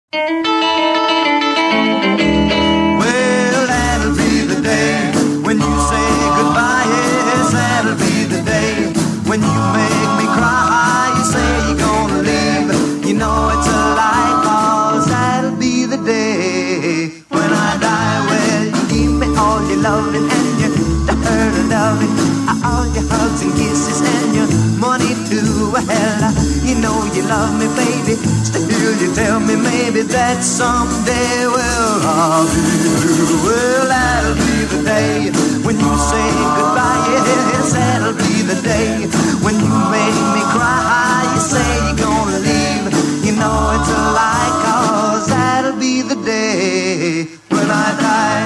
Well, that'll be the day when you say goodbye. Yes, that'll be the day when you make me cry. You say you're gonna leave, you know it's a lie, 'cause that'll be the day when I die. Well, you give me all your loving and your loving, all your hugs and kisses and your money too. Well, you know you love me, baby. Still you tell me maybe that someday, well, I'll be through. Well, that'll be the day when you say goodbye. Yes, that'll be the day when you make me cry. You say you're gonna leave, you know it's a lie, 'cause that'll be the day when I die.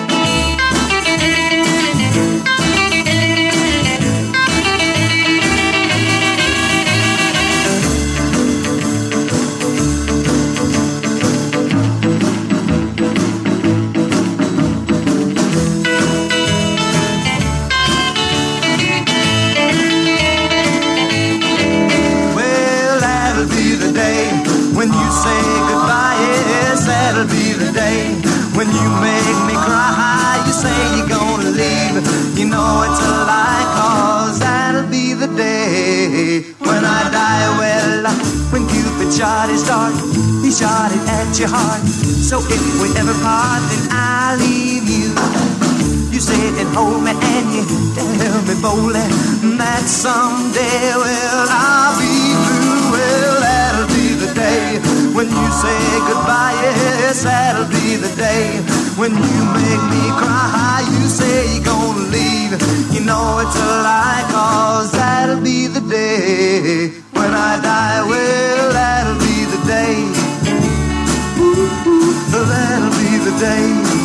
When you say goodbye, yes, that'll be the day when you make me cry. You say you're gonna leave, you know it's a lie, 'cause that'll be the day when I die. Well, when Cupid shot his dart, he shot it at your heart. So if we ever part, then I'll leave you. You sit and hold me and you tell me boldly that someday, well, I'll be through. Well, that'll be the day when you say goodbye. Yes, that'll be the day when you make me cry. You say you're gonna leave, you know it's a lie, 'cause that'll be the day when I die. Well, that'll be the day. Ooh, that'll be the day.